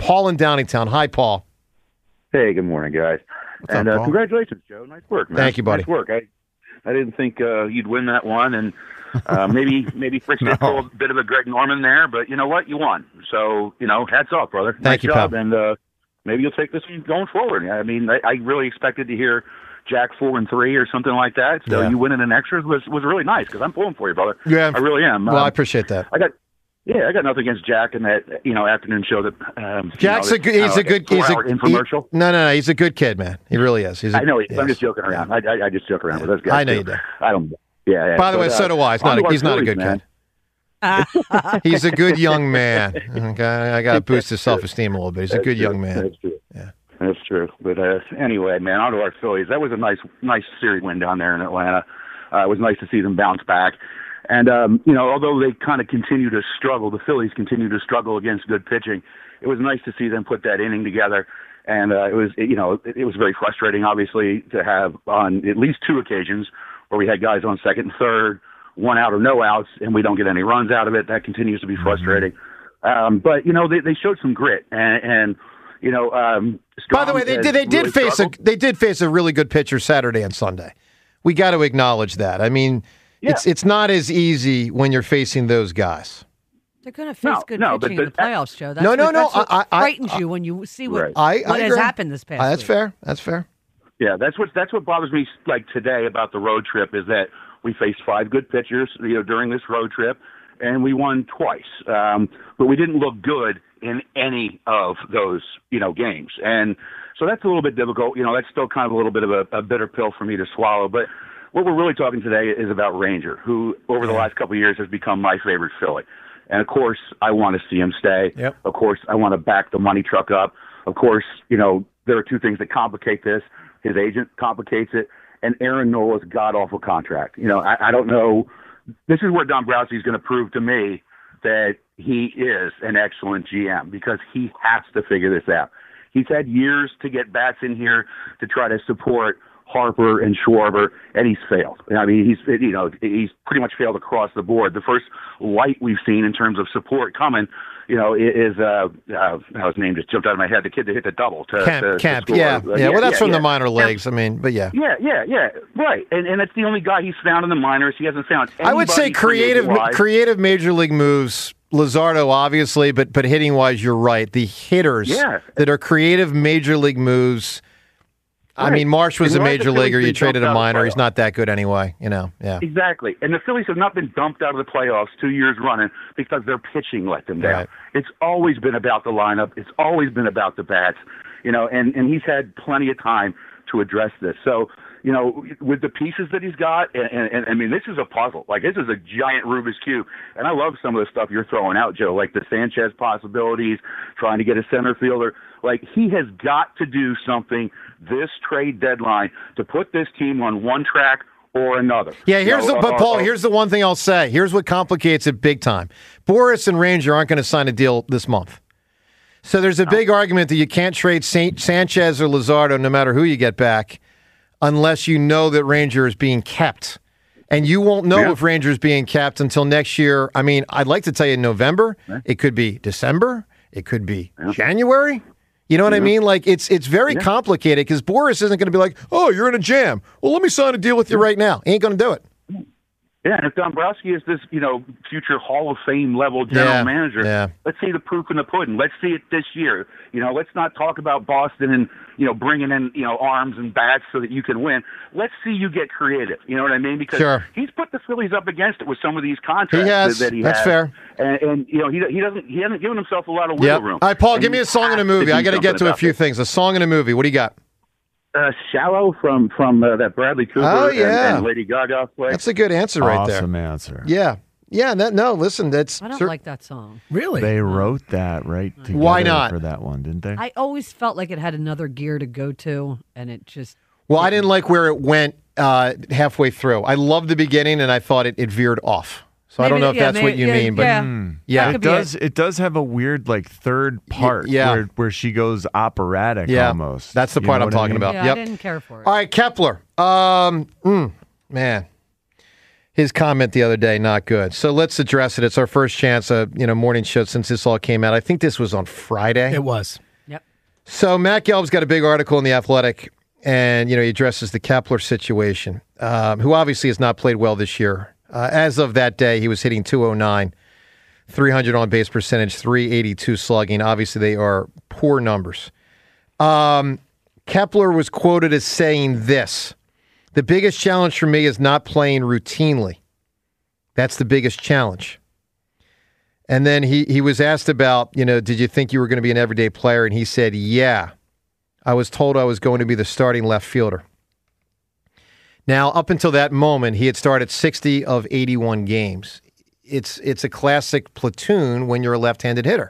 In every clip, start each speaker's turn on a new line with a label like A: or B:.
A: Paul in Downingtown. Hi, Paul.
B: Hey, good morning, guys.
C: What's up, Paul?
B: Congratulations, Joe. Nice work, man.
A: Thank you, buddy.
B: Nice work. I didn't think you'd win that one, and maybe Fritz did pull a bit of a Greg Norman there, but you know what? You won. So, hats off, brother.
A: Thank you,
B: job,
A: pal.
B: and maybe you'll take this one going forward. I mean, I really expected to hear Jack 4-3 or something like that. So you winning in extras was really nice because I'm pulling for you, brother.
A: Yeah,
B: I really am.
A: Well, I appreciate that.
B: I got nothing against Jack in that afternoon show that.
A: Jack's a good
B: infomercial.
A: No, he's a good kid, man. He really is.
B: I know. I'm just joking around. I just joke around with those guys.
A: I know
B: too.
A: you do.
B: I don't. Yeah.
A: By the way, so do I. He's not a good kid. He's a good young man. Okay, I got to boost his self-esteem a little bit. He's a good young man.
B: That's true.
A: Yeah.
B: That's true. But anyway, man, on to our Phillies. That was a nice series win down there in Atlanta. It was nice to see them bounce back. And, although they kind of continue to struggle, the Phillies continue to struggle against good pitching. It was nice to see them put that inning together. And it was very frustrating, obviously, to have on at least two occasions where we had guys on second and third, one out or no outs, and we don't get any runs out of it. That continues to be frustrating. But, they showed some grit. And
A: by the way, they did face a really good pitcher Saturday and Sunday. We got to acknowledge that. I mean, it's not as easy when you're facing those guys.
D: They're going to face good pitching in the playoffs, Joe. That's what frightens you when you see what has happened this past
A: That's
D: week.
A: fair. That's fair.
B: Yeah, that's what bothers me like today about the road trip is that we faced five good pitchers, during this road trip, and we won twice. But we didn't look good in any of those, games. And so that's a little bit difficult. That's still kind of a little bit of a bitter pill for me to swallow. But what we're really talking today is about Ranger, who over the last couple of years has become my favorite Philly. And, of course, I want to see him stay. Yep. Of course, I want to back the money truck up. Of course, there are two things that complicate this. His agent complicates it, and Aaron Nola's god-awful contract. I don't know. This is where Dombrowski's going to prove to me that he is an excellent GM because he has to figure this out. He's had years to get bats in here to try to support Harper and Schwarber, and he's failed. I mean, he's pretty much failed across the board. The first light we've seen in terms of support coming, is his name just jumped out of my head. The kid that hit the double to
A: Camp.
B: score.
A: Yeah. Well, that's from the minor leagues. I mean, but yeah.
B: Yeah. Right, and that's the only guy he's found in the minors. He hasn't found anybody.
A: I would say creative major league moves. Luzardo, obviously, but hitting wise, you're right. The hitters that are creative major league moves. Right. I mean, Marsh was a major leaguer. You traded a minor. He's not that good anyway. Yeah.
B: Exactly. And the Phillies have not been dumped out of the playoffs 2 years running because their pitching let them down. Right. It's always been about the lineup. It's always been about the bats. And he's had plenty of time to address this. So, with the pieces that he's got, and I mean, this is a puzzle. Like, this is a giant Rubik's Cube. And I love some of the stuff you're throwing out, Joe, like the Sanchez possibilities, trying to get a center fielder. Like, he has got to do something this trade deadline to put this team on one track or another.
A: Yeah, Paul, here's the one thing I'll say. Here's what complicates it big time. Boris and Ranger aren't going to sign a deal this month. So there's a big argument that you can't trade Sanchez or Luzardo no matter who you get back unless you know that Ranger is being kept. And you won't know if Ranger is being kept until next year. I mean, I'd like to tell you November. It could be December. It could be January. You know what I mean? Like, it's very complicated because Boris isn't going to be like, oh, you're in a jam. Well, let me sign a deal with you right now. He ain't going to do it.
B: Yeah, and if Dombrowski is this, future Hall of Fame level general manager, let's see the proof in the pudding. Let's see it this year. Let's not talk about Boston and, bringing in, arms and bats so that you can win. Let's see you get creative. You know what I mean? Because he's put the Phillies up against it with some of these contracts that he has.
A: That's fair.
B: And he hasn't given himself a lot of wiggle room.
A: All right, Paul, give me a song and a movie. I got to get to a few things. A song and a movie. What do you got?
B: Shallow from that Bradley Cooper and Lady Gaga play.
A: That's a good answer right there.
C: Awesome answer.
A: Yeah. Yeah, listen, that's...
D: I don't like that song.
A: Really?
C: They wrote that right together
A: Why not?
C: For that one, didn't they?
D: I always felt like it had another gear to go to, and it just...
A: Well, I didn't like where it went halfway through. I loved the beginning, and I thought it veered off. So I don't know if that's what you mean, but
C: it does have a weird third part where she goes operatic almost.
A: That's the part I'm talking about.
D: Yeah, I didn't care for it.
A: All right, Kepler. Man. his comment the other day, not good. So let's address it. It's our first chance, morning show since this all came out. I think this was on Friday.
E: It was.
D: Yep.
A: So Matt Gelb's got a big article in The Athletic, and, he addresses the Kepler situation, who obviously has not played well this year. As of that day, he was hitting .209, 300 on base percentage, .382 slugging. Obviously, they are poor numbers. Kepler was quoted as saying this: "The biggest challenge for me is not playing routinely. That's the biggest challenge." And then he was asked about, did you think you were going to be an everyday player? And he said, yeah, I was told I was going to be the starting left fielder. Now, up until that moment, he had started 60 of 81 games. It's a classic platoon when you're a left-handed hitter.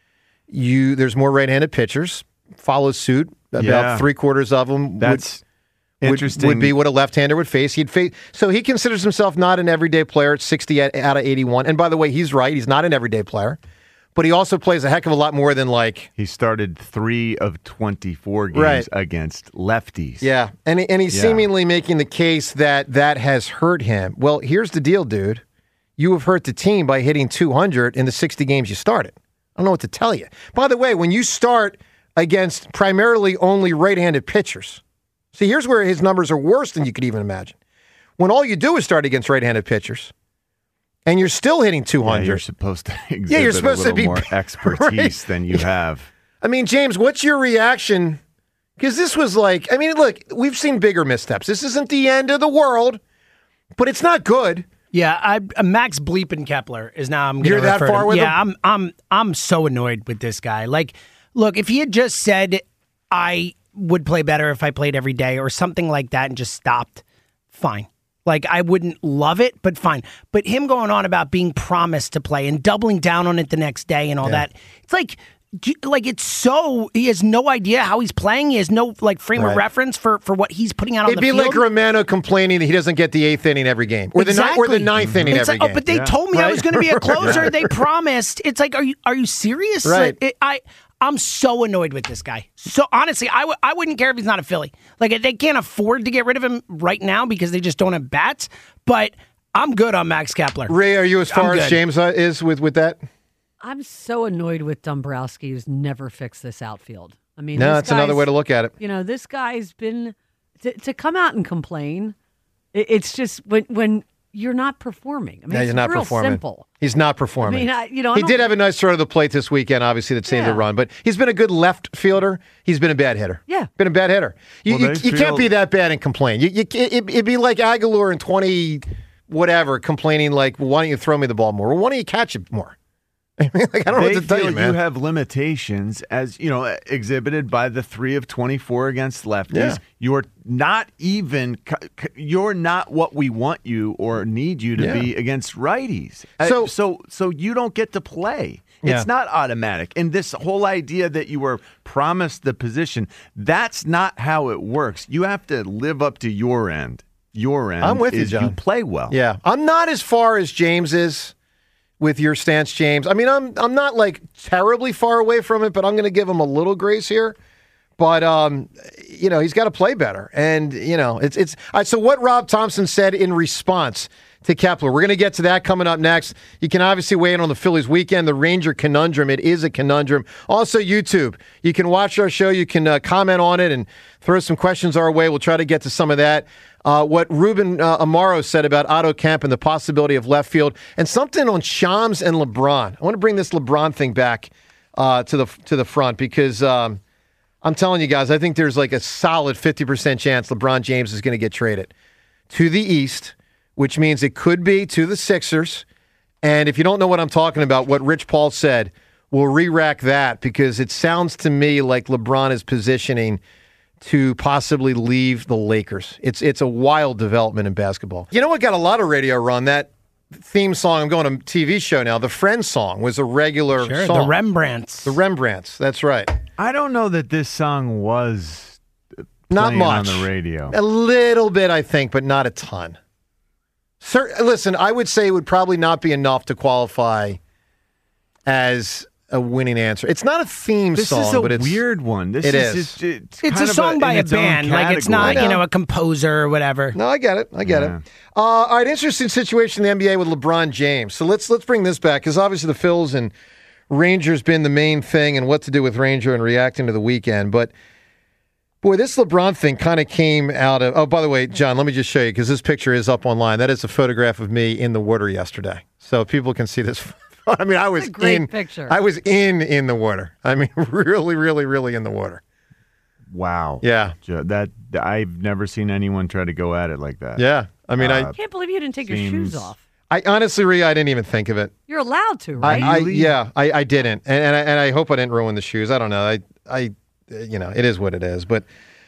A: There's more right-handed pitchers, follow suit. About three-quarters of them
C: interesting.
A: Would be what a left-hander would face. So he considers himself not an everyday player at 60 out of 81. And by the way, he's right. He's not an everyday player. But he also plays a heck of a lot more than
C: He started 3 of 24 games against lefties.
A: Yeah, and he's seemingly making the case that has hurt him. Well, here's the deal, dude. You have hurt the team by hitting 200 in the 60 games you started. I don't know what to tell you. By the way, when you start against primarily only right-handed pitchers. See, here's where his numbers are worse than you could even imagine. When all you do is start against right-handed pitchers, and you're still hitting 200.
C: Yeah, you're supposed to exhibit a little more expertise than you have.
A: I mean, James, what's your reaction? Because this was look, we've seen bigger missteps. This isn't the end of the world, but it's not good.
E: Yeah, Max bleeping Kepler is now.
A: You're that far with him?
E: Yeah, I'm so annoyed with this guy. Look, if he had just said, I would play better if I played every day or something like that and just stopped, fine. I wouldn't love it, but fine. But him going on about being promised to play and doubling down on it the next day and all that, it's it's so, he has no idea how he's playing. He has no frame of reference for what he's putting out on the field.
A: It'd be like Romano complaining that he doesn't get the 8th inning every game or the ninth inning every game.
E: Oh, but they told me I was going to be a closer. They promised. It's are you serious?
A: Right.
E: I'm so annoyed with this guy. So honestly, I wouldn't care if he's not a Philly. They can't afford to get rid of him right now because they just don't have bats. But I'm good on Max Kepler.
A: Ray, are you as far as James is with that?
D: I'm so annoyed with Dombrowski, who's never fixed this outfield. I mean,
A: no, that's another way to look at it.
D: This guy's been to come out and complain. It's just when you're not performing. I mean, it's
A: not
D: real
A: performing.
D: Simple.
A: He's not performing.
D: I mean,
A: he did have a nice throw to the plate this weekend, obviously, that saved the run. But he's been a good left fielder. He's been a bad hitter.
D: Yeah.
A: Been a bad hitter. You can't be that bad and complain. It'd be like Aguilar in 20 whatever complaining why don't you throw me the ball more? Well, why don't you catch it more? I don't know what to tell you, man.
C: You have limitations, as exhibited by the 3 of 24 against lefties. Yeah. You're not what we want you or need you to be against righties. So you don't get to play. Yeah. It's not automatic. And this whole idea that you were promised the position, that's not how it works. You have to live up to your end. Your end.
A: I'm with you, John.
C: You play well.
A: Yeah, I'm not as far as James is. With your stance, James. I mean, I'm not terribly far away from it, but I'm going to give him a little grace here. But he's got to play better, and it's. So what Rob Thompson said in response to Kepler, we're going to get to that coming up next. You can obviously weigh in on the Phillies weekend, the Ranger conundrum. It is a conundrum. Also, YouTube. You can watch our show. You can comment on it and throw some questions our way. We'll try to get to some of that. What Ruben Amaro said about Otto Kemp and the possibility of left field, and something on Shams and LeBron. I want to bring this LeBron thing back to the front because I'm telling you guys, I think there's a solid 50% chance LeBron James is going to get traded to the East, which means it could be to the Sixers. And if you don't know what I'm talking about, what Rich Paul said, we'll re-rack that because it sounds to me like LeBron is positioning to possibly leave the Lakers. It's a wild development in basketball. You know what got a lot of radio run? That theme song, I'm going to a TV show now, the Friends song was a regular song.
E: The Rembrandts.
A: The Rembrandts, that's right.
C: I don't know that this song was
A: not much
C: on the radio.
A: A little bit, I think, but not a ton. Listen, I would say it would probably not be enough to qualify as a winning answer. It's not a theme song, but it's
C: a weird one.
A: It is.
E: It's a song by a band. Like, it's not, a composer or whatever.
A: No, I get it. All right, interesting situation in the NBA with LeBron James. So let's bring this back, because obviously the Phils and Rangers been the main thing, and what to do with Ranger and reacting to the weekend. But boy, this LeBron thing kind of came out of. Oh, by the way, John, let me just show you, because this picture is up online. That is a photograph of me in the water yesterday, so people can see this. I mean, I was
D: picture.
A: I was in the water. I mean, really, really, really in the water.
C: Wow.
A: Yeah.
C: That I've never seen anyone try to go at it like that.
A: Yeah. I mean, I
D: can't believe you didn't take your shoes off.
A: I honestly, Rhea, I didn't even think of it.
D: You're allowed to, right?
A: I didn't, and I hope I didn't ruin the shoes. I don't know. I it is what it is. But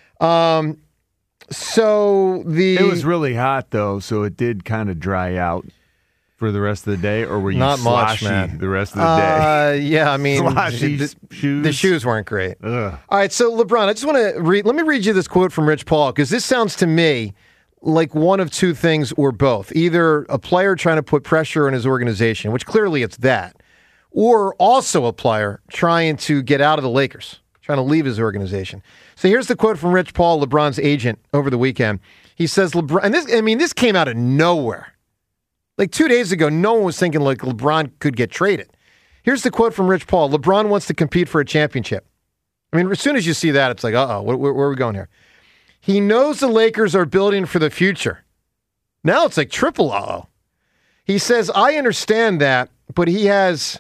A: so it
C: was really hot though, so it did kind of dry out for the rest of the day, or were you
A: not
C: sloshy
A: much, man.
C: The rest of the day?
A: Yeah, I mean,
C: shoes.
A: The shoes weren't great.
C: Ugh.
A: All right, so LeBron, I just want to let me read you this quote from Rich Paul, because this sounds to me like one of two things or both. Either a player trying to put pressure on his organization, which clearly it's that, or also a player trying to get out of the Lakers, trying to leave his organization. So here's the quote from Rich Paul, LeBron's agent, over the weekend. He says, LeBron, and this came out of nowhere. Like 2 days ago, no one was thinking like LeBron could get traded. Here's the quote from Rich Paul. LeBron wants to compete for a championship. I mean, as soon as you see that, it's like, uh-oh, where are we going here? He knows the Lakers are building for the future. Now it's like triple uh-oh. He says, I understand that, but he has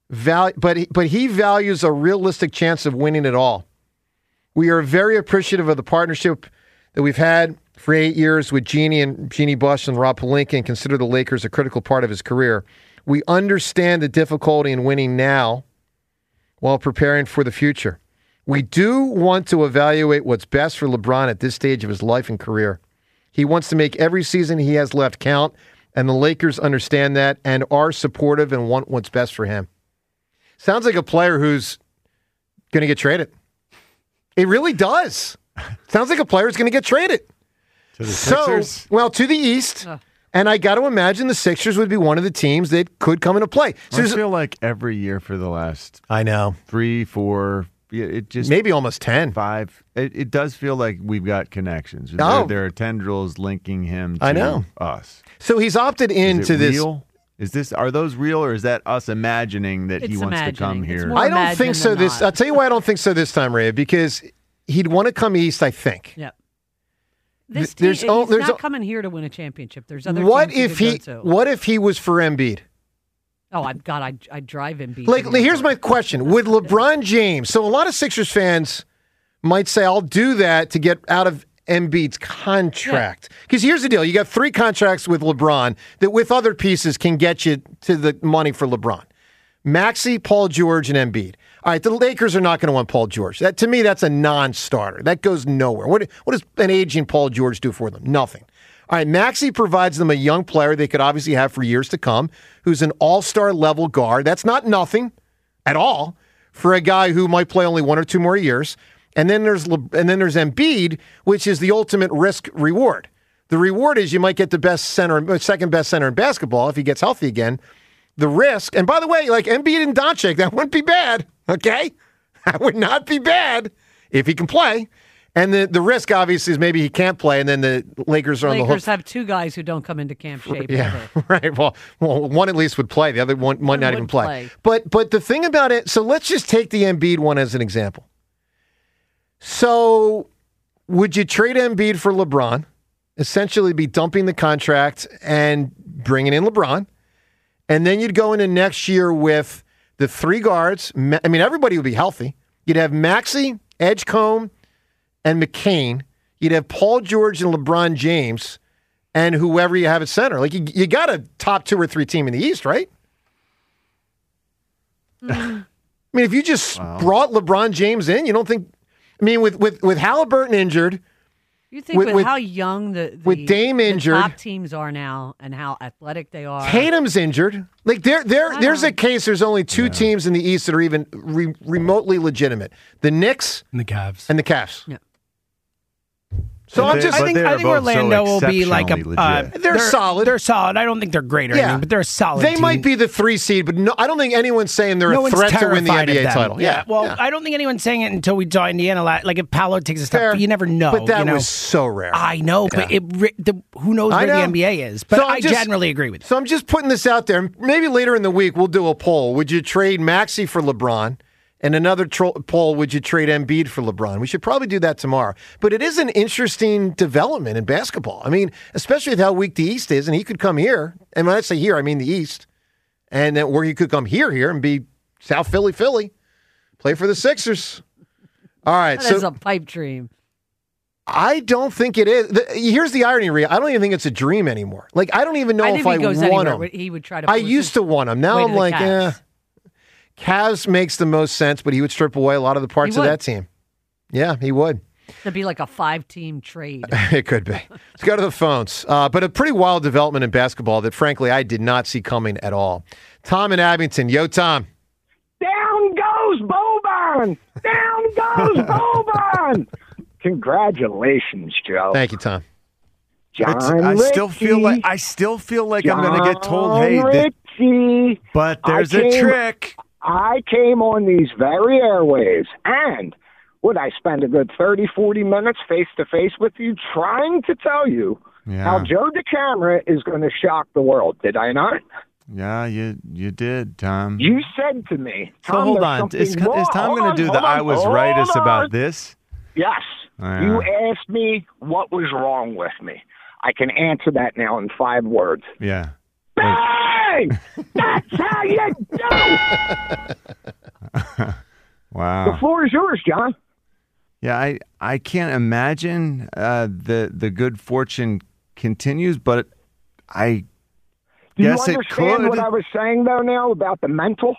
A: but he values a realistic chance of winning it all. We are very appreciative of the partnership that we've had for 8 years with Jeannie Buss and Rob Pelinka, and consider the Lakers a critical part of his career. We understand the difficulty in winning now while preparing for the future. We do want to evaluate what's best for LeBron at this stage of his life and career. He wants to make every season he has left count, and the Lakers understand that and are supportive and want what's best for him. Sounds like a player who's going to get traded. It really does. Sounds like a player who's going to get traded.
C: To the Sixers?
A: Well, to the East. And I got to imagine the Sixers would be one of the teams that could come into play.
C: So I feel like every year for the last 3, 4, it just
A: maybe almost 10,
C: 5. It does feel like we've got connections. There are tendrils linking him to us.
A: So he's opted into this.
C: Real? Are those real, or is that us imagining that he wants to come here?
A: I don't think so. I'll tell you why I don't think so this time, Ray, because he'd want to come East, I think.
D: Yep. This team, he's not coming here to win a championship. There's other teams he could go to.
A: What if he was for Embiid?
D: Oh, I'd drive Embiid.
A: Like, here's my question. With LeBron James, so a lot of Sixers fans might say, I'll do that to get out of Embiid's contract. Because here's the deal. You got 3 contracts with LeBron that with other pieces can get you to the money for LeBron. Maxey, Paul George, and Embiid. All right, the Lakers are not going to want Paul George. That, to me, that's a non-starter. That goes nowhere. What does an aging Paul George do for them? Nothing. All right, Maxey provides them a young player they could obviously have for years to come, who's an all-star level guard. That's not nothing at all for a guy who might play only 1 or 2 more years. And then there's Embiid, which is the ultimate risk reward. The reward is you might get the second best center in basketball if he gets healthy again. The risk, and by the way, like Embiid and Doncic, that wouldn't be bad, okay? That would not be bad if he can play. And the risk, obviously, is maybe he can't play, and then the Lakers are on the hook.
D: Lakers have 2 guys who don't come into camp shape.
A: Yeah, right. Well, one at least would play. The other one might not even play. But the thing about it, so let's just take the Embiid one as an example. So would you trade Embiid for LeBron, essentially be dumping the contract and bringing in LeBron? And then you'd go into next year with the 3 guards. I mean, everybody would be healthy. You'd have Maxey, Edgecombe, and McCain. You'd have Paul George and LeBron James and whoever you have at center. Like, you got a top 2 or 3 team in the East, right? I mean, if you just brought LeBron James in, you don't think... I mean, with Halliburton injured...
D: You think with how young
A: with Dame injured,
D: the top teams are now and how athletic they are.
A: Tatum's injured. Like there's a case. There's only 2 teams in the East that are even remotely legitimate: the Knicks
E: and the Cavs.
A: Yeah. So
E: I think Orlando will be like
A: they're solid.
E: They're solid. I don't think they're great or anything, but they're a solid.
A: They
E: team.
A: might be the 3 seed, but no, I don't think anyone's saying they're a threat to win the NBA title.
E: Yeah. Well, I don't think anyone's saying it until we saw Indiana. Like if Paolo takes a step, you never know.
A: But that was so rare.
E: I know, but who knows where the NBA is? But I generally agree with you.
A: So I'm just putting this out there. Maybe later in the week we'll do a poll. Would you trade Maxey for LeBron? And another poll, would you trade Embiid for LeBron? We should probably do that tomorrow. But it is an interesting development in basketball. I mean, especially with how weak the East is, and he could come here. And when I say here, I mean the East. And then where he could come here and be South Philly, play for the Sixers. All right.
D: That is a pipe dream.
A: I don't think it is. Here's the irony, Rhea. I don't even think it's a dream anymore. Like, I don't even know if I want him.
D: He would try to.
A: I used to want him. Now I'm like, Cavs makes the most sense, but he would strip away a lot of the parts of that team. Yeah, he would.
D: It'd be like a 5-team trade.
A: It could be. Let's go to the phones. But a pretty wild development in basketball that, frankly, I did not see coming at all. Tom in Abington. Yo, Tom.
F: Down goes Boban! Down goes Boban! Congratulations, Joe.
A: Thank you, Tom.
F: I still feel
C: like I'm going to get told, hey, but there's a trick.
F: I came on these very airwaves, and would I spend a good 30, 40 minutes face-to-face with you trying to tell you how Joe DeCamara is going to shock the world, did I not?
C: Yeah, you did, Tom.
F: You said to me,
C: Tom, hold on. Is Tom going to do the I was rightest about this?
F: Yes. You asked me what was wrong with me. I can answer that now in 5 words.
C: Yeah.
F: Bang! That's how you do!
C: Wow.
F: The floor is yours, John.
C: Yeah, I can't imagine the good fortune continues, but I guess it could.
F: Do you understand what I was saying, though, now about the mental?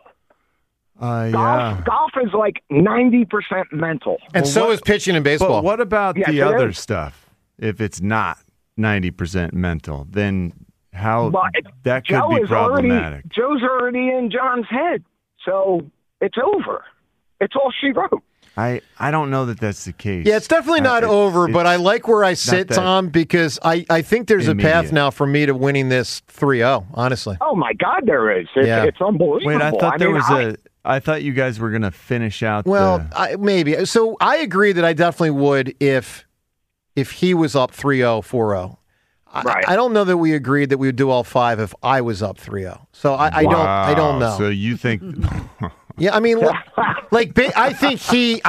F: Golf is like 90% mental.
A: And so is pitching in baseball.
C: But what about the other stuff? If it's not 90% mental, then how that could be problematic.
F: Joe's already in John's head, so it's over. It's all she wrote.
C: I don't know that that's the case.
A: Yeah, it's definitely not over, but I like where I sit, Tom, because I think there's a path now for me to winning this 3-0, honestly.
F: Oh, my God, there is. It's unbelievable.
C: Wait, I thought I thought you guys were going to finish out
A: maybe. So I agree that I definitely would if he was up 3-0, 4-0.
F: Right.
A: I don't know that we agreed that we would do all 5 if I was up 3-0. So I don't know.
C: So you think
A: Yeah, I mean, I think he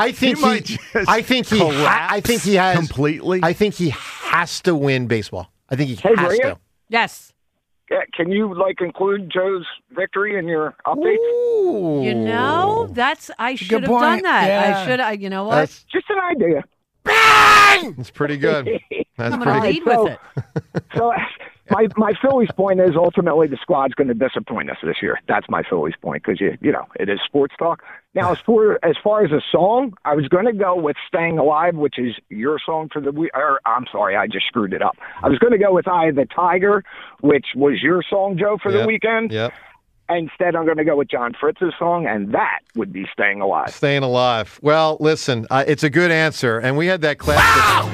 A: has
C: completely.
A: I think he has to win baseball. I think he has to.
D: Yes.
F: Can you include Joe's victory in your updates?
A: Ooh.
D: I should have done that.
E: Yeah.
D: I should. You know what?
F: That's just an idea.
A: Bang! That's pretty good. That's
D: I'm going to lead with it.
F: So my Phillies point is ultimately the squad's going to disappoint us this year. That's my Phillies point because it is sports talk. Now, as far as a song, I was going to go with "Staying Alive," which is your song for the week. I'm sorry, I just screwed it up. I was going to go with "Eye of the Tiger," which was your song, Joe, for the weekend.
A: Yep.
F: Instead, I'm going to go with John Fritz's song, and that would be "Staying Alive."
A: Staying Alive. Well, listen, it's a good answer, and we had that classic.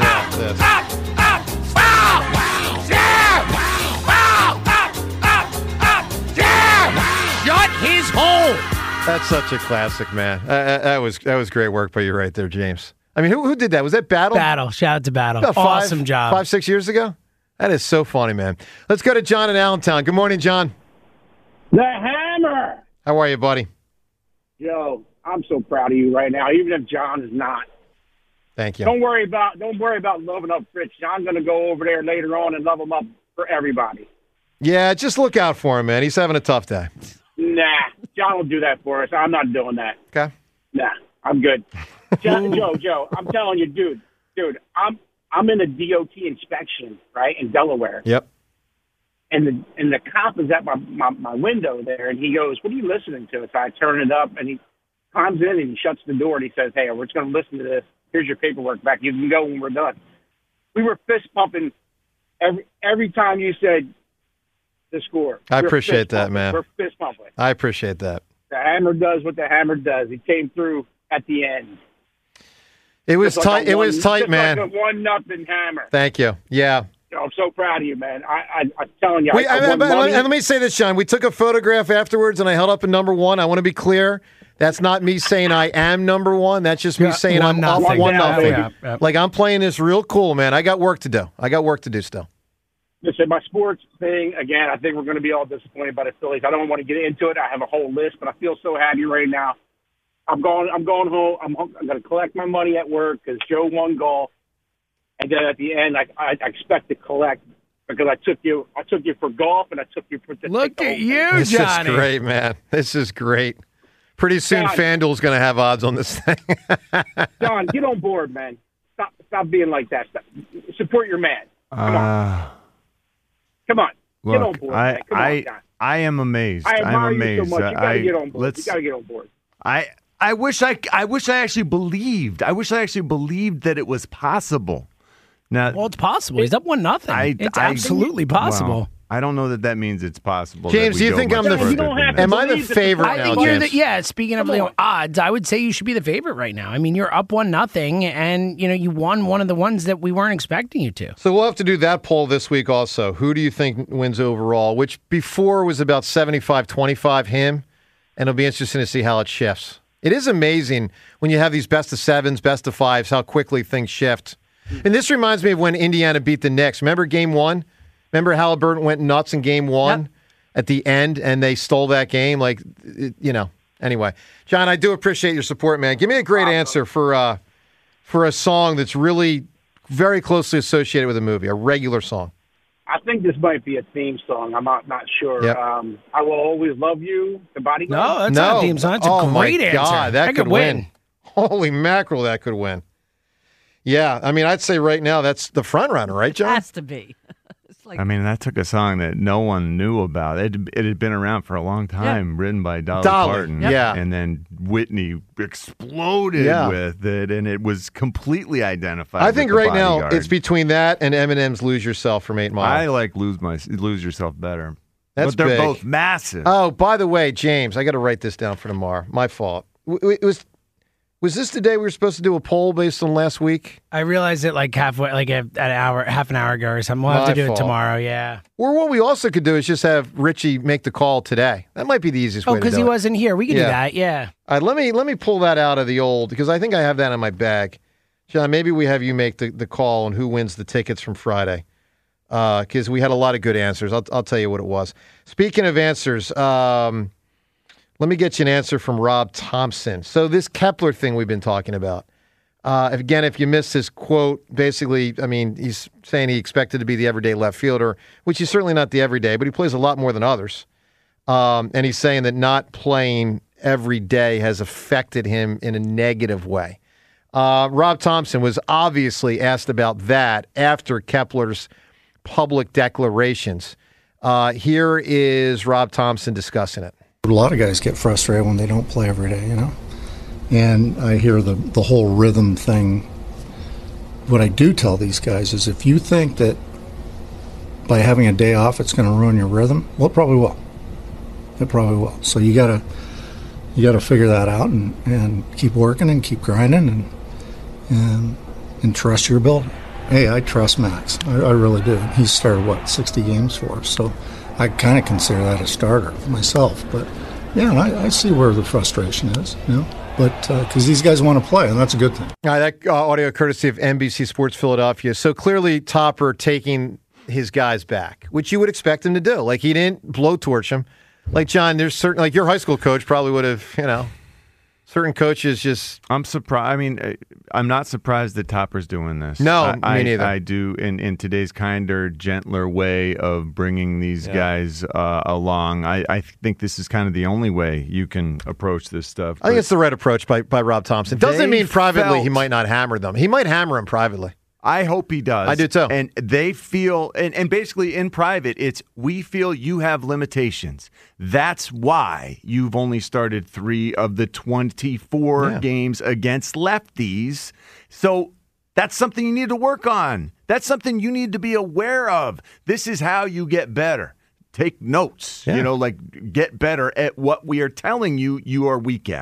E: Shut his hole.
A: That's such a classic, man. That was great work by you right there, James. I mean, who did that? Was that Battle?
E: Battle. Shout out to Battle. Awesome job.
A: 5-6 years ago? That is so funny, man. Let's go to John in Allentown. Good morning, John.
G: The Hammer.
A: How are you, buddy?
G: Joe, I'm so proud of you right now, even if John is not.
A: Thank you.
G: Don't worry about loving up Fritz. John's going to go over there later on and love him up for everybody.
A: Yeah, just look out for him, man. He's having a tough day.
G: Nah, John will do that for us. I'm not doing that.
A: Okay.
G: Nah, I'm good. Joe, I'm telling you, dude, I'm in a DOT inspection, right, in Delaware.
A: Yep.
G: And the cop is at my window there, and he goes, "What are you listening to?" So I turn it up, and he comes in and he shuts the door, and he says, "Hey, we're just going to listen to this. Here's your paperwork back. You can go when we're done." We were fist pumping every time you said the score.
A: I appreciate that, man.
G: We're fist pumping.
A: I appreciate that.
G: The Hammer does what the Hammer does. He came through at the end.
A: It was tight. It was tight, man.
G: Like a 1-0 hammer.
A: Thank you. Yeah.
G: I'm so proud of you, man. I'm telling you.
A: Let me say this, John. We took a photograph afterwards, and I held up a number 1. I want to be clear. That's not me saying I am number 1. That's just me saying I'm up 1-0. Yeah. Like, I'm playing this real cool, man. I got work to do. Still.
G: Listen, my sports thing, again, I think we're going to be all disappointed by the Phillies. I don't want to get into it. I have a whole list, but I feel so happy right now. I'm going home. I'm going to collect my money at work because Joe won golf. And then at the end, I expect to collect because I took you for golf and I took you for the
E: Look at you, Johnny.
A: This is great, man. This is great. Pretty soon, FanDuel's going to have odds on this thing.
G: John, get on board, man. Stop being like that. Support your man. Come on.
C: Look,
G: get on board, man. Come on, John.
C: I am amazed.
G: I admire you so much. You got to get on board.
C: You got to get on board. I wish I actually believed. I wish I actually believed that it was possible. Now,
E: well, it's possible. He's up 1-0. It's absolutely possible.
C: Well, I don't know that means it's possible.
A: James, do you think I'm the am I the favorite
E: I
A: now,
E: think you're
A: James?
E: Speaking of odds, I would say you should be the favorite right now. I mean, you're up 1-0, and you won one of the ones that we weren't expecting you to.
A: So we'll have to do that poll this week also. Who do you think wins overall? Which before was about 75-25 him, and it'll be interesting to see how it shifts. It is amazing when you have these best of 7s, best of 5s, how quickly things shift. And this reminds me of when Indiana beat the Knicks. Remember Game 1? Remember Halliburton went nuts in Game 1 at the end, and they stole that game? Anyway. John, I do appreciate your support, man. Give me a great answer for a song that's really very closely associated with a movie, a regular song.
G: I think this might be a theme song. I'm not sure.
A: Yep.
G: I Will Always Love You, the Bodyguard.
E: No, that's not a theme song. That's a great answer.
A: God, that could win. Holy mackerel, that could win. Yeah, I mean, I'd say right now that's the front runner, right, John?
D: It has to be.
C: That took a song that no one knew about. It had been around for a long time, written by Dolly Parton.
A: Yeah.
C: And then Whitney exploded with it, and it was completely identified.
A: I think right now it's between that and Eminem's Lose Yourself from 8 Mile.
C: I like Lose Yourself better.
A: But
C: they're
A: big.
C: both massive.
A: Oh, by the way, James, I got to write this down for tomorrow. My fault. Was this the day we were supposed to do a poll based on last week?
E: I realized it halfway, half an hour ago or something. We'll have to do it tomorrow, yeah.
A: Or what we also could do is just have Richie make the call today. That might be the easiest way to do it.
E: Oh, because he wasn't here. We could do that, yeah.
A: All right, let me pull that out of the old, because I think I have that in my bag. John, maybe we have you make the call on who wins the tickets from Friday, because we had a lot of good answers. I'll tell you what it was. Speaking of answers, let me get you an answer from Rob Thompson. So this Kepler thing we've been talking about. Again, if you missed his quote, basically, I mean, he's saying he expected to be the everyday left fielder, which he's certainly not the everyday, but he plays a lot more than others. And he's saying that not playing every day has affected him in a negative way. Rob Thompson was obviously asked about that after Kepler's public declarations. Here is Rob Thompson discussing it.
H: A lot of guys get frustrated when they don't play every day, And I hear the whole rhythm thing. What I do tell these guys is if you think that by having a day off it's going to ruin your rhythm, well, it probably will. It probably will. So you gotta figure that out and keep working and keep grinding and trust your ability. Hey, I trust Max. I really do. He's started 60 games for us, so I kind of consider that a starter myself. But yeah, I see where the frustration is, But because these guys want to play, and that's a good thing.
A: All right, that audio courtesy of NBC Sports Philadelphia. So clearly Topper taking his guys back, which you would expect him to do. Like, he didn't blowtorch them. Like, John, there's certain, like your high school coach probably would have, certain coaches just...
C: I'm surprised. I mean, I'm not surprised that Topper's doing this.
A: No, me neither.
C: I do, in today's kinder, gentler way of bringing these guys along. I think this is kind of the only way you can approach this stuff.
A: I think it's the right approach by Rob Thompson. Doesn't mean privately he might not hammer them. He might hammer them privately.
C: I hope he does.
A: I do too.
C: And they feel, and basically in private, we feel you have limitations. That's why you've only started 3 of the 24 games against lefties. So that's something you need to work on. That's something you need to be aware of. This is how you get better. Take notes, get better at what we are telling you are weak at.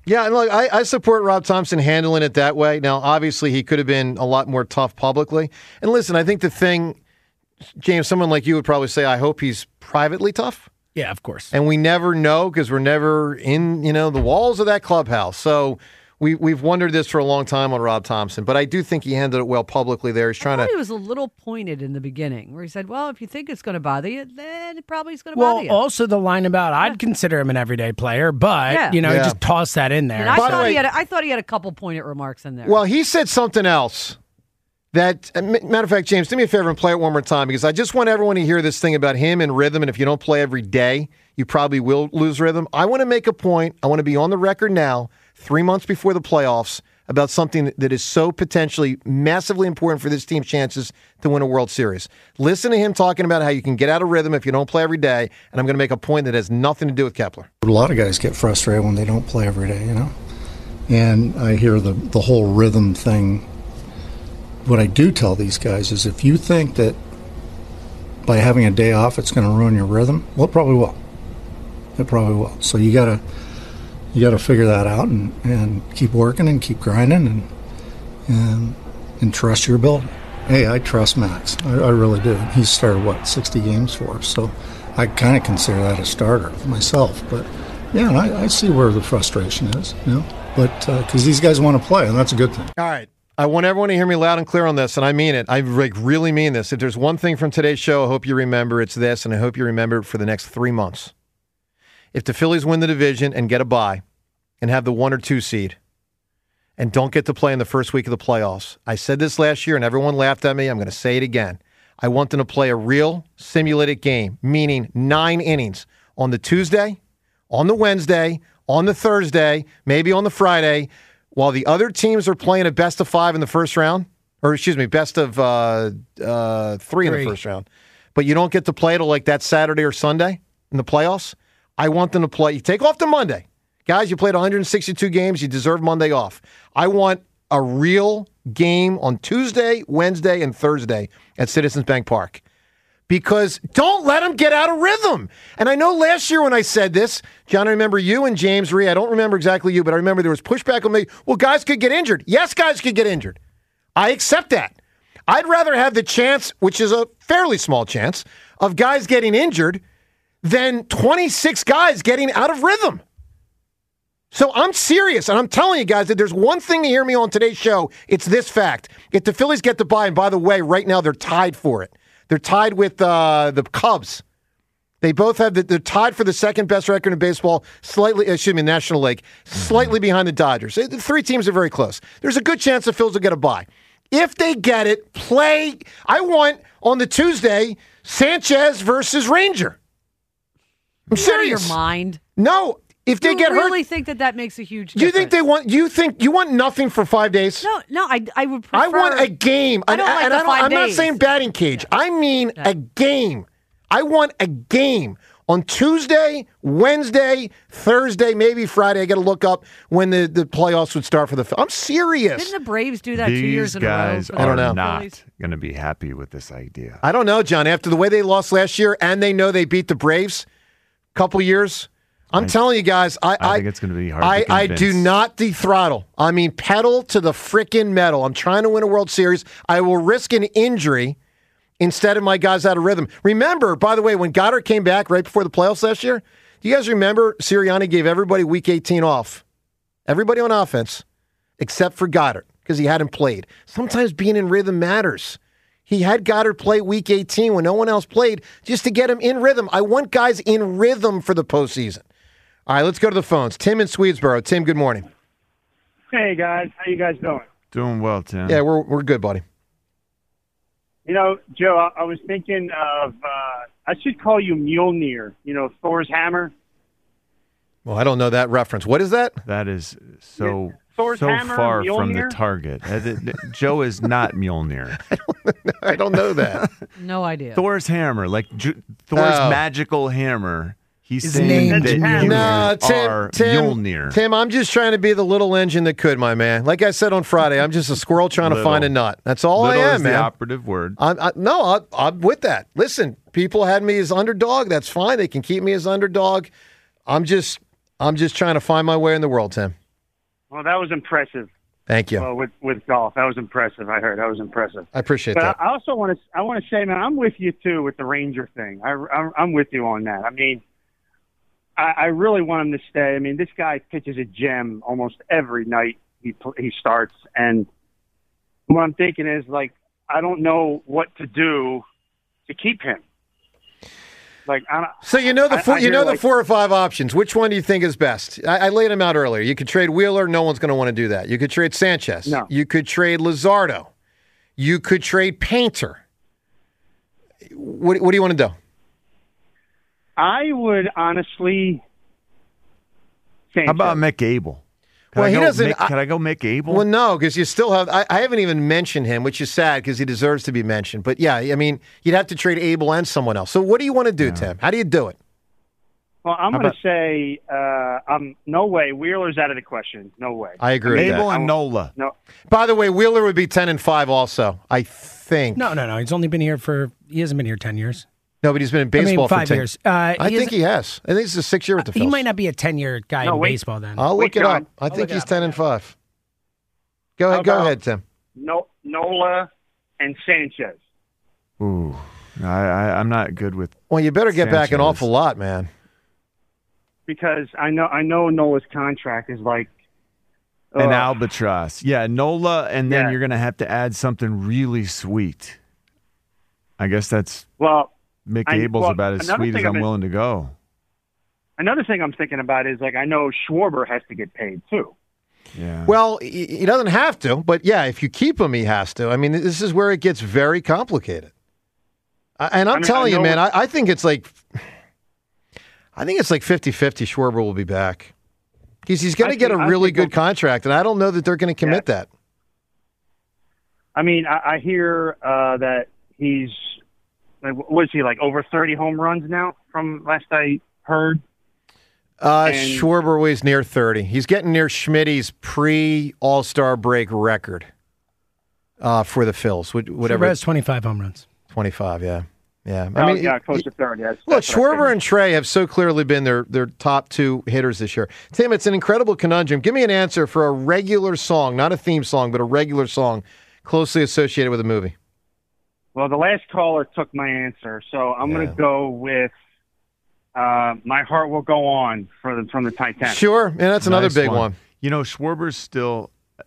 A: Yeah, and look, I support Rob Thompson handling it that way. Now, obviously, he could have been a lot more tough publicly. And listen, I think the thing, James, someone like you would probably say, I hope he's privately tough.
E: Yeah, of course.
A: And we never know because we're never in, the walls of that clubhouse. So we've wondered this for a long time on Rob Thompson, but I do think he handled it well publicly there. He's trying to.
D: He was a little pointed in the beginning where he said, well, if you think it's going to bother you, then it probably is going to bother you.
E: Well, also the line about I'd consider him an everyday player, but, he just tossed that in there.
D: And I thought he had a couple pointed remarks in there.
A: Well, he said something else. That, matter of fact, James, do me a favor and play it one more time because I just want everyone to hear this thing about him and rhythm. And if you don't play every day, you probably will lose rhythm. I want to make a point. I want to be on the record now, 3 months before the playoffs, about something that is so potentially massively important for this team's chances to win a World Series. Listen to him talking about how you can get out of rhythm if you don't play every day. And I'm going to make a point that has nothing to do with Kepler.
H: A lot of guys get frustrated when they don't play every day, And I hear the whole rhythm thing. What I do tell these guys is if you think that by having a day off it's going to ruin your rhythm, well, it probably will. It probably will. So you gotta figure that out and keep working and keep grinding and trust your ability. Hey, I trust Max. I really do. He's started 60 games for us, so I kind of consider that a starter myself. But yeah, I see where the frustration is, But because these guys want to play, and that's a good thing.
A: All right. I want everyone to hear me loud and clear on this, and I mean it. I really mean this. If there's one thing from today's show, I hope you remember it's this, and I hope you remember it for the next 3 months. If the Phillies win the division and get a bye and have the 1 or 2 seed and don't get to play in the first week of the playoffs, I said this last year and everyone laughed at me. I'm going to say it again. I want them to play a real simulated game, meaning 9 innings on the Tuesday, on the Wednesday, on the Thursday, maybe on the Friday, while the other teams are playing a best of 5 in the first round, or excuse me, best of 3 in the first round, but you don't get to play till like that Saturday or Sunday in the playoffs, I want them to play. You take off the Monday. Guys, you played 162 games. You deserve Monday off. I want a real game on Tuesday, Wednesday, and Thursday at Citizens Bank Park. Because don't let them get out of rhythm. And I know last year when I said this, John, I remember you and James Rhee. I don't remember exactly you, but I remember there was pushback on me. Well, guys could get injured. Yes, guys could get injured. I accept that. I'd rather have the chance, which is a fairly small chance, of guys getting injured than 26 guys getting out of rhythm. So I'm serious, and I'm telling you guys that there's one thing to hear me on today's show. It's this fact. If the Phillies get the bye, and by the way, right now they're tied for it. They're tied with the Cubs. They both have they're tied for the second best record in baseball, National League, slightly behind the Dodgers. The 3 teams are very close. There's a good chance the Phils will get a bye. If they get it, play. I want on the Tuesday Sanchez versus Ranger. I'm serious.
D: Out of your mind?
A: No. If they get hurt,
D: you really think that makes a huge difference?
A: You think they want? You think you want nothing for 5 days?
D: No. I would prefer.
A: I want a game.
D: I don't like the 5 days.
A: I'm not saying batting cage. I mean a game. I want a game on Tuesday, Wednesday, Thursday, maybe Friday. I got to look up when the playoffs would start for the. I'm serious.
D: Didn't the Braves do that 2 years in a row?
C: These guys are not going to be happy with this idea.
A: I don't know, John. After the way they lost last year, and they know they beat the Braves a couple years. I'm telling you guys,
C: I think it's going to be hard to convince.
A: I do not dethrottle. I mean, pedal to the frickin' metal. I'm trying to win a World Series. I will risk an injury instead of my guys out of rhythm. Remember, by the way, when Goddard came back right before the playoffs last year, do you guys remember Sirianni gave everybody Week 18 off? Everybody on offense, except for Goddard, because he hadn't played. Sometimes being in rhythm matters. He had Goddard play Week 18 when no one else played just to get him in rhythm. I want guys in rhythm for the postseason. All right, let's go to the phones. Tim in Swedesboro. Tim, good morning.
G: Hey, guys. How you guys doing?
C: Doing well, Tim.
A: Yeah, we're good, buddy.
G: Joe, I was thinking of I should call you Mjolnir, Thor's hammer.
A: Well, I don't know that reference. What is that?
C: That is so
G: hammer,
C: far
G: Mjolnir?
C: from the target. Joe is not Mjolnir.
A: I don't know that.
D: No idea.
C: Thor's hammer, like Thor's magical hammer. He's
E: His
C: saying
E: name
C: that you are
A: Tim,
C: Mjolnir.
A: Tim, I'm just trying to be the little engine that could, my man. Like I said on Friday, I'm just a squirrel trying to find a nut. That's all I am,
C: is
A: man.
C: The operative word.
A: I'm with that. Listen, people had me as underdog. That's fine. They can keep me as underdog. I'm just trying to find my way in the world, Tim.
G: Well, that was impressive.
A: Thank you.
G: With golf, that was impressive. I heard that was impressive.
A: I appreciate that.
G: I also want to say, man, I'm with you too with the Ranger thing. I'm with you on that. I mean, I really want him to stay. I mean, this guy pitches a gem almost every night he starts, and what I'm thinking is like I don't know what to do to keep him. Like,
A: so the 4 or 5 options. Which one do you think is best? I laid them out earlier. You could trade Wheeler. No one's going to want to do that. You could trade Sanchez.
G: No.
A: You could trade Luzardo. You could trade Painter. What do you want to do?
G: I would honestly.
C: Sanchez. How about Mick Abel? Can I go Mick Abel?
A: Well, no, because you still have. I haven't even mentioned him, which is sad because he deserves to be mentioned. But yeah, I mean, you'd have to trade Abel and someone else. So what do you want to do, Tim? How do you do it?
G: Well, I'm going to say, no way. Wheeler's out of the question. No way.
A: I agree with that.
C: Abel and Nola.
G: No.
A: By the way, Wheeler would be 10-5 also, I think.
E: No. He's only been here he hasn't been here 10 years.
A: No, but he's been in baseball for
E: 5 years.
A: I think he has. I think it's the 6th year with the Phils.
E: He might not be a 10-year guy in baseball then.
A: I'll look it up. I think he's 10-5. Go ahead, Tim.
G: Nola and Sanchez.
C: Ooh, I'm not good with.
A: Well, you better get back an awful lot, man.
G: Because I know Nola's contract is like
C: an albatross. Yeah, Nola, and then you're going to have to add something really sweet. I guess that's Mick Abel's about as sweet as I'm willing to go.
G: Another thing I'm thinking about is like I know Schwarber has to get paid too.
C: Yeah.
A: Well, he doesn't have to, but yeah, if you keep him, he has to. I mean, this is where it gets very complicated. And I'm telling you, man, I think it's like 50-50 Schwarber will be back. He's going to get a really good contract, and I don't know that they're going to commit that.
G: I mean, I hear that he's, what is he, like over 30 home runs now from last I heard?
A: Schwarber weighs near 30. He's getting near Schmidt's pre-All-Star break record for the Phils. Whatever.
E: Schwarber has 25 home runs.
A: 25, yeah. Yeah,
G: close to 30.
A: Look, Schwarber and Trey have so clearly been their top 2 hitters this year. Tim, it's an incredible conundrum. Give me an answer for a regular song, not a theme song, but a regular song closely associated with a movie.
G: Well, the last caller took my answer, so I'm going to go with My Heart Will Go On from the Titanic.
A: Sure, and that's another big one.
C: You know, Schwarber's still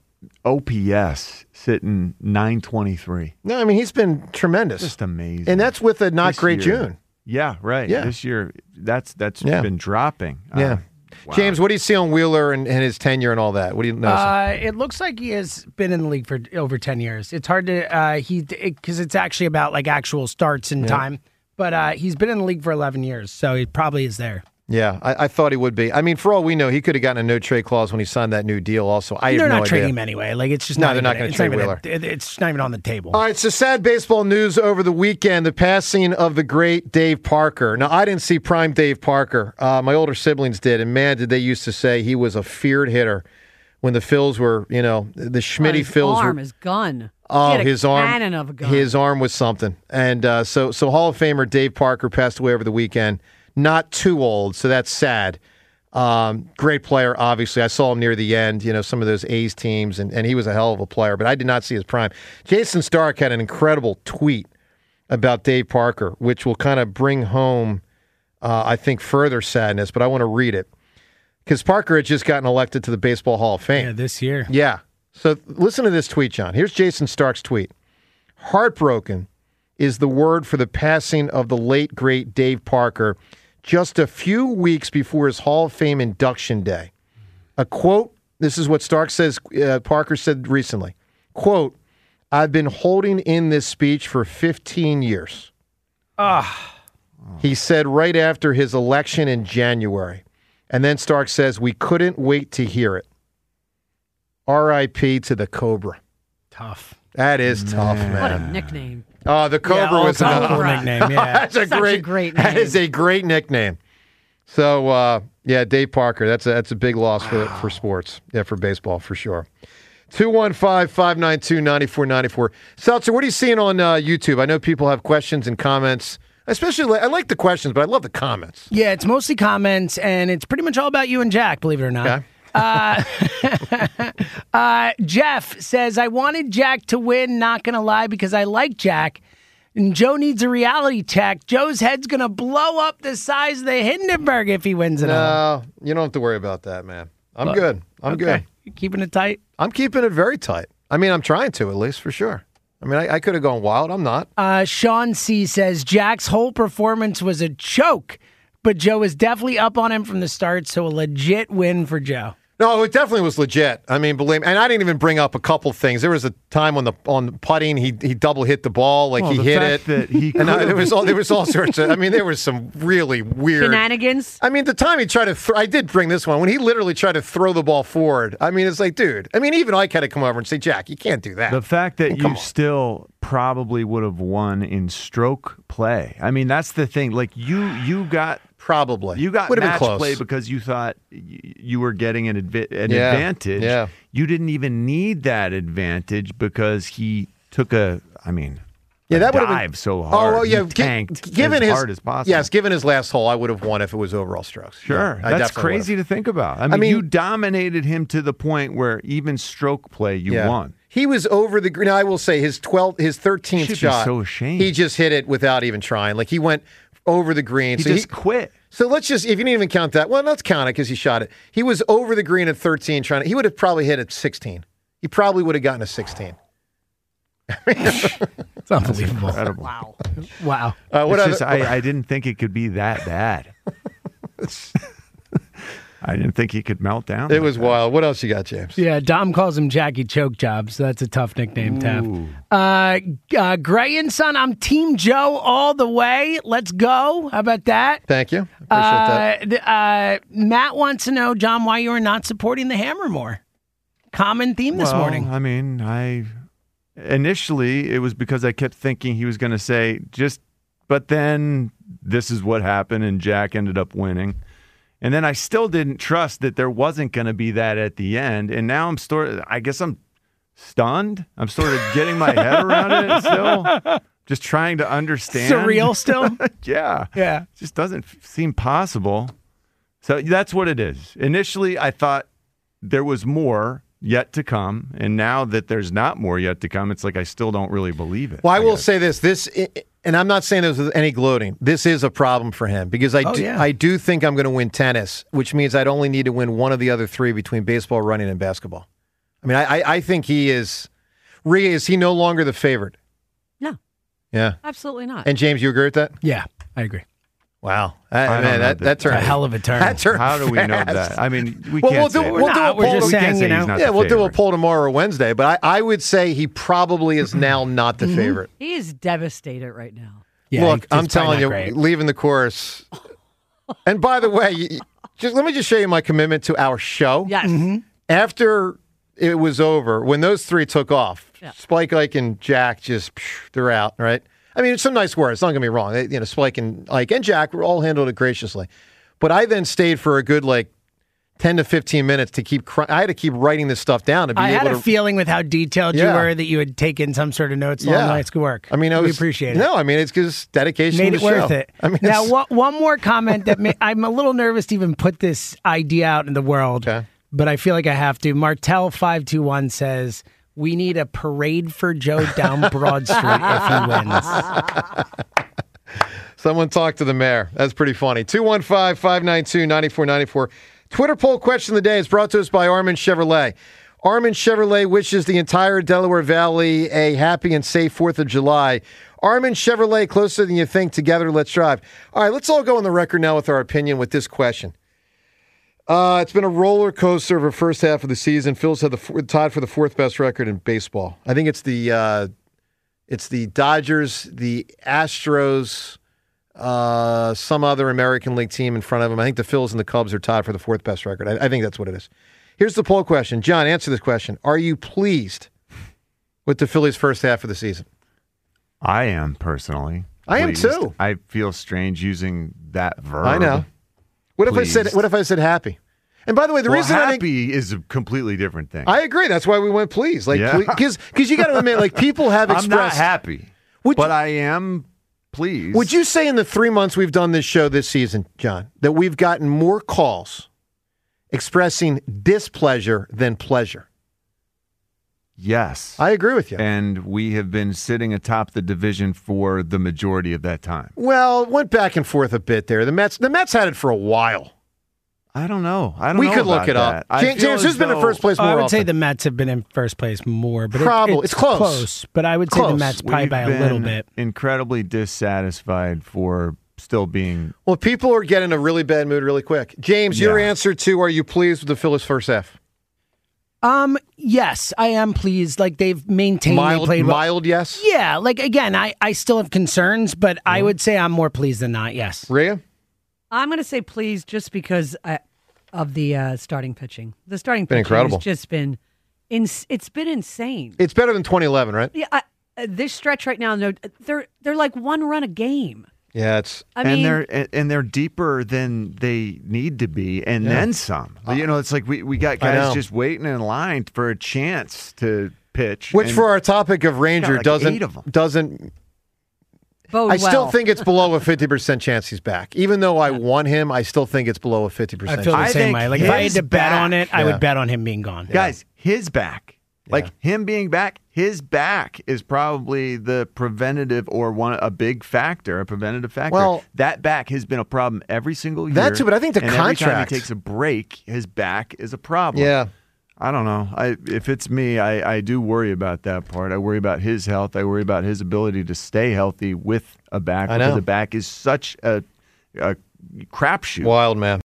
C: OPS sitting 923.
A: No, I mean, he's been tremendous.
C: Just amazing.
A: And that's with a not great June.
C: Yeah, right.
A: Yeah.
C: This year, that's been dropping.
A: Yeah. Wow. James, what do you see on Wheeler and his tenure and all that? What do you notice?
E: It looks like he has been in the league for over 10 years. It's hard to because it's actually about like actual starts and time. But he's been in the league for 11 years, so he probably is there.
A: Yeah, I thought he would be. I mean, for all we know, he could have gotten a no-trade clause when he signed that new deal also.
E: They're not trading him anyway. Like, it's just
A: they're not going to trade Wheeler.
E: It's not even on the table.
A: All right, so sad baseball news over the weekend, the passing of the great Dave Parker. Now, I didn't see prime Dave Parker. My older siblings did, and man, did they used to say he was a feared hitter when the Phils were, the Schmidt Phils
D: his gun.
A: Oh, his arm!
D: Cannon of a gun.
A: His arm was something. And so Hall of Famer Dave Parker passed away over the weekend. Not too old, so that's sad. Great player, obviously. I saw him near the end, some of those A's teams, and he was a hell of a player, but I did not see his prime. Jason Stark had an incredible tweet about Dave Parker, which will kind of bring home, I think, further sadness, but I want to read it. Because Parker had just gotten elected to the Baseball Hall of Fame.
E: Yeah, this year.
A: Yeah. So listen to this tweet, John. Here's Jason Stark's tweet. Heartbroken is the word for the passing of the late, great Dave Parker just a few weeks before his Hall of Fame induction day. A quote, this is what Stark says, Parker said recently, quote, "I've been holding in this speech for 15 years. He said right after his election in January. And then Stark says, we couldn't wait to hear it. R.I.P. to the Cobra.
E: Tough.
A: That is tough, man.
D: What a nickname.
A: Oh, the Cobra was another
E: nickname. Yeah,
A: that's a great
D: name.
A: That is a great nickname. So, Dave Parker. That's a big loss for sports. Yeah, for baseball for sure. 215-592-9494. Seltzer, what are you seeing on YouTube? I know people have questions and comments. Especially, I like the questions, but I love the comments.
E: Yeah, it's mostly comments, and it's pretty much all about you and Jack, believe it or not.
A: Okay.
E: Jeff says, I wanted Jack to win, not going to lie, because I like Jack. And Joe needs a reality check. Joe's head's going to blow up the size of the Hindenburg if he wins it all.
A: No, you don't have to worry about that, man. I'm good. I'm good.
E: You keeping it tight?
A: I'm keeping it very tight. I mean, I'm trying to, at least, for sure. I mean, I could have gone wild. I'm not.
E: Sean C. says, Jack's whole performance was a choke, but Joe is definitely up on him from the start, so a legit win for Joe.
A: No, it definitely was legit. I mean, believe me. And I didn't even bring up a couple things. There was a time on the putting, he double hit the ball, like he hit it.
C: That he
A: and there was all sorts of. I mean, there was some really weird
D: shenanigans.
A: I mean, the time he tried to, I did bring this one when he literally tried to throw the ball forward. I mean, it's like, dude. I mean, even I had to come over and say, Jack, you can't do that.
C: The fact that you still probably would have won in stroke play. I mean, that's the thing. Like you got.
A: Probably.
C: You got
A: Would have
C: match
A: been close.
C: play because you thought you were getting an advantage.
A: Yeah.
C: You didn't even need that advantage because he took that would have been so hard.
A: Oh, well, yeah.
C: He tanked
A: given
C: as
A: his,
C: hard as possible.
A: Yes, given his last hole, I would have won if it was overall strokes.
C: Sure.
A: Yeah,
C: that's crazy to think about. I mean, you dominated him to the point where even stroke play, you won.
A: He was over the green. I will say his 13th shot.
C: Be so ashamed.
A: He just hit it without even trying. Like he went over the green.
C: He just quit.
A: So let's just, if you didn't even count that, well, let's count it because he shot it. He was over the green at 13 he would have probably hit at 16. He probably would have gotten a 16.
E: It's unbelievable. Wow.
C: I didn't think it could be that bad. I didn't think he could melt down.
A: It was wild. What else you got, James?
E: Yeah, Dom calls him Jackie Choke Job, so that's a tough nickname to have. Gray and Son, I'm Team Joe all the way. Let's go. How about that?
A: Thank you. Appreciate
E: that. Matt wants to know, John, why you are not supporting the Hammer more. Common theme this morning.
C: I mean, initially it was because I kept thinking he was going to say but then this is what happened and Jack ended up winning. And then I still didn't trust that there wasn't going to be that at the end. And now I guess I'm stunned. I'm sort of getting my head around it still. Just trying to understand.
E: Surreal still?
C: Yeah.
E: Yeah.
C: It just doesn't seem possible. So that's what it is. Initially, I thought there was more yet to come. And now that there's not more yet to come, it's like I still don't really believe it.
A: Well, I will say this, and I'm not saying this with any gloating. This is a problem for him because I do think I'm going to win tennis, which means I'd only need to win one of the other three between baseball, running, and basketball. I mean, I think he is. Rhea, is he no longer the favorite?
D: No.
A: Yeah.
D: Absolutely not.
A: And James, you agree with that?
E: Yeah, I agree.
A: Wow. That turned
E: a hell of a turn.
A: That turned
C: How do we know
A: fast.
C: that? I mean, we'll do a
A: poll tomorrow or Wednesday, but I would say he probably is now not the favorite.
D: He is devastated right now.
E: Yeah,
A: look, I'm telling you, leaving the course. And by the way, let me just show you my commitment to our show.
D: Yes.
E: Mm-hmm.
A: After it was over, when those three took off, Spike, Ike, and Jack they're out, right? I mean, some nice words. Don't get me wrong. Spike and Ike and Jack were all handled it graciously. But I then stayed for a good 10 to 15 minutes to I had to keep writing this stuff down to be able to. I had
E: a feeling with how detailed you were that you had taken some sort of notes. Long night's good work.
A: I mean,
E: we appreciate it.
A: No, I mean, it's because dedication
E: made
A: to
E: it
A: the
E: worth
A: show.
E: it.
A: I mean,
E: now, one more comment that I'm a little nervous to even put this idea out in the world, but I feel like I have to. Martel521 says, we need a parade for Joe down Broad Street if he wins.
A: Someone talk to the mayor. That's pretty funny. 215-592-9494. Twitter poll question of the day is brought to us by Armin Chevrolet. Armin Chevrolet wishes the entire Delaware Valley a happy and safe 4th of July. Armin Chevrolet, closer than you think. Together, let's drive. All right, let's all go on the record now with our opinion with this question. It's been a roller coaster of a first half of the season. Phil's had tied for the 4th best record in baseball. I think it's the Dodgers, the Astros, some other American League team in front of them. I think the Phils and the Cubs are tied for the 4th best record. I think that's what it is. Here's the poll question. John, answer this question. Are you pleased with the Phillies' first half of the season?
C: I am, personally.
A: I am too.
C: I feel strange using that verb.
A: I know. What if I said happy? And by the way, the reason
C: happy is a completely different thing.
A: I agree. That's why we went pleased. Because you got to admit, people have expressed.
C: I'm not happy, but I am pleased.
A: Would you say in the 3 months we've done this show this season, John, that we've gotten more calls expressing displeasure than pleasure.
C: Yes.
A: I agree with you.
C: And we have been sitting atop the division for the majority of that time.
A: Well, it went back and forth a bit there. The Mets had it for a while.
C: I don't know.
A: We could look it up. James, who's been in first place more
E: I would
A: often?
E: say the Mets have been in first place more. But
A: Probably. It's close.
E: But I would say the Mets probably by a little bit.
C: Incredibly dissatisfied for still being...
A: Well, people are getting a really bad mood really quick. James, your answer to, are you pleased with the Phillies' first half?
E: Yes, I am pleased. Like, they've maintained, they played well.
A: Mild, yes?
E: Yeah, like, again, I still have concerns, but I would say I'm more pleased than not, yes.
A: Rhea?
D: I'm going to say pleased just because of the starting pitching. The starting
A: pitching
D: has just been, it's been insane.
A: It's better than 2011, right?
D: Yeah, this stretch right now, they're like one run a game.
A: Yeah,
C: they're deeper than they need to be, and then some. It's like we got guys just waiting in line for a chance to pitch.
A: Which, for our topic of Ranger, doesn't. I still think it's below a 50% chance he's back. Even though I want him, I still think it's below a 50% chance.
E: I feel the same way. Like, if I had to bet on it, I would bet on him being gone.
C: Guys, his back. Like, him being back, his back is probably the preventative or a big factor, a preventative factor.
A: Well,
C: that back has been a problem every single year.
A: That's it, but I think the contract.
C: Every time he takes a break, his back is a problem.
A: Yeah.
C: I don't know. If it's me, I do worry about that part. I worry about his health. I worry about his ability to stay healthy with a back. Because the back is such a crapshoot.
A: Wild, man.